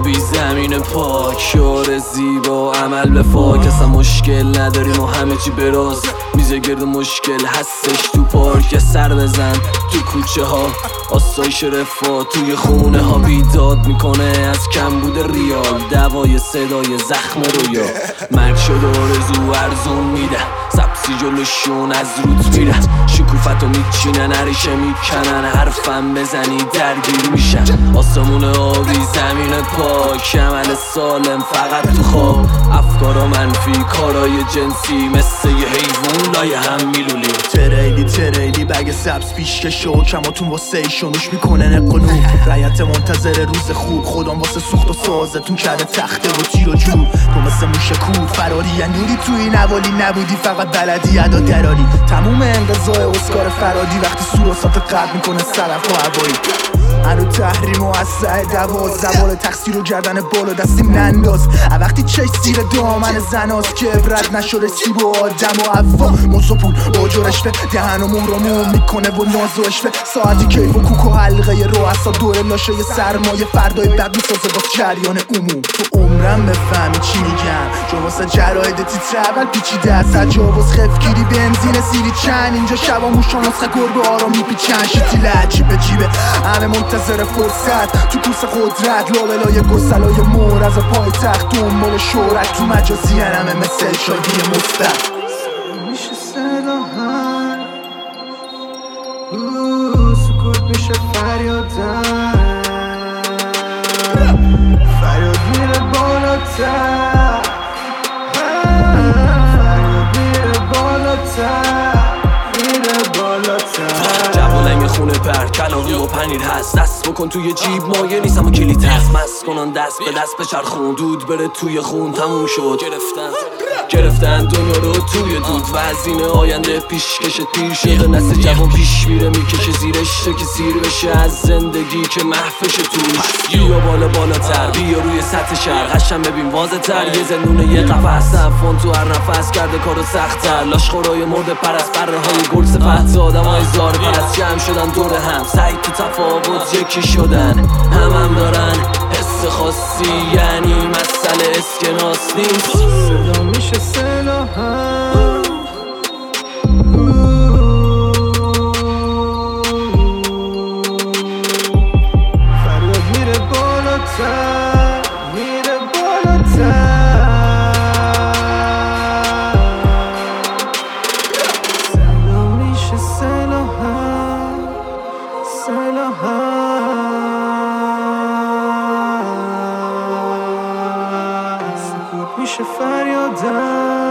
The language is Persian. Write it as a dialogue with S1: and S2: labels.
S1: آبی زمین پاک، شعار زیبا عمل به فاک. اصلا مشکل نداریم و همه چی براز، میزه گرد مشکل هستش تو پارک. یه سر بزن تو کوچه ها، آسایش رفاه توی خونه ها. بیداد میکنه از کمبود ریال، دوای صدای زخم رویا. مرگ شده آرزو ارزون میده، سبزی جلوشون از روت میره. شکوفتو میچینن عریشه میکنن، حرفم بزنی درگیر میشن. آسمون آبی زمین پاک، عمل سالم فقط تو خواب. افکارا منفی کارای جنسی، مثل یه حیوان لایه هم میلولی.
S2: تریلی بگ سبز پیشکش و کماتون واسه ایشونوش میکنه نقلو. رایت منتظر روز خوب، خودم واسه سوخت و سازتون کرده تخته و تیر و جور. تو مثل موش کور فراری یا نوری توی نوالی نبودی، فقط بلدی ادا دراری. تموم انقضای اسکار فرادی وقتی سوراسات قلب میکنه سرف و هوایی. هنو تحریم و از سعی دواز، زوال تقصیر و گردن بالا دستیم ننداز. وقتی چش زیر دامن زناست که عبرت نشده سیب و آدم و عفا. موسوپول با جرشته دهن و مهرمون میکنه و ناز و اشته. ساعتی کیف و کوک و حلقه رو اصلا دور لاشه ی سرمایه فردای بد میسازه باز جریان عموم. تو عمرم بفهمی چی میگم، چون واسه جراید تیتر اول پیچیده از تجاوز خفگیری بنزین سیری چند. اینجا شبا موشا نسخه گربه آرام میپیچن. شیطیل عجیب جیبه همه منتظر فرصت تو کوس قدرت. لابلای گسلای مور از پای تخت دنبال شهرت، تو مجازی همه مثل شادی مستق.
S3: میشه صداها سکوت میشه فریادم، فریاد میره بالاتر، فریاد میره بالاتر، میره بالاتر.
S1: جوالنگ خونه پر کلاقی و پنیر هست، دست بکن توی جیب مایه نیست اما کلیت هست. مست کنن دست به دست بچرخون، دود بره توی خون تموم شد. گرفتن دنیا رو توی دود و از این آینده پیشکش پیر شده. نسل جوان پیش میره میکشه زیرش که سیر بشه از زندگی که محفش توش. بیا بالاتر، بیا روی سطح شهر قشم ببین واضح تر. یه زنونه یه قفص افغان تو هر نفس کرده کارو سخت‌تر. لاشخورای مرده پرست بره های گل سپهت آدم های زار پرست جمع شدن دور هم، سعی تو تفاوت یکی شدن. هم دارن حس خاصی، یعنی مسئله اسکناس نیست.
S3: صدا میشه سلاحم، فریاد میره بالاتر، میره بالاتر. صدا میشه سلاحم، سکوت میشه فریادم.